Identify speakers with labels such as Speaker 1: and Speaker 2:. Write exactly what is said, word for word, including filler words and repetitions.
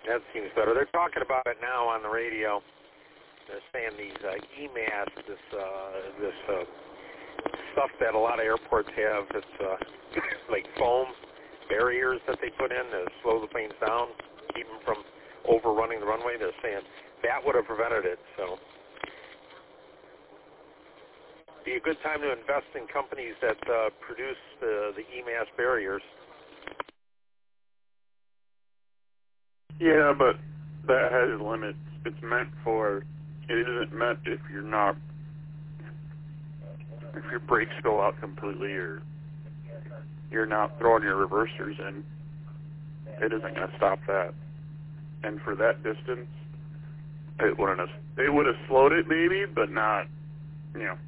Speaker 1: That seems better. They're talking about it now on the radio. They're saying these uh, E M A S, this uh, this uh, stuff that a lot of airports have, it's uh, like foam barriers that they put in to slow the planes down, keep them from overrunning the runway. They're saying that would have prevented it. So be a good time to invest in companies that uh, produce the, the E M A S barriers.
Speaker 2: Yeah, but that has limits. It's meant for, it isn't meant if you're not, if your brakes go out completely or you're not throwing your reversers in, it isn't going to stop that. And for that distance, it wouldn't have, it would have slowed it maybe, but not, you know,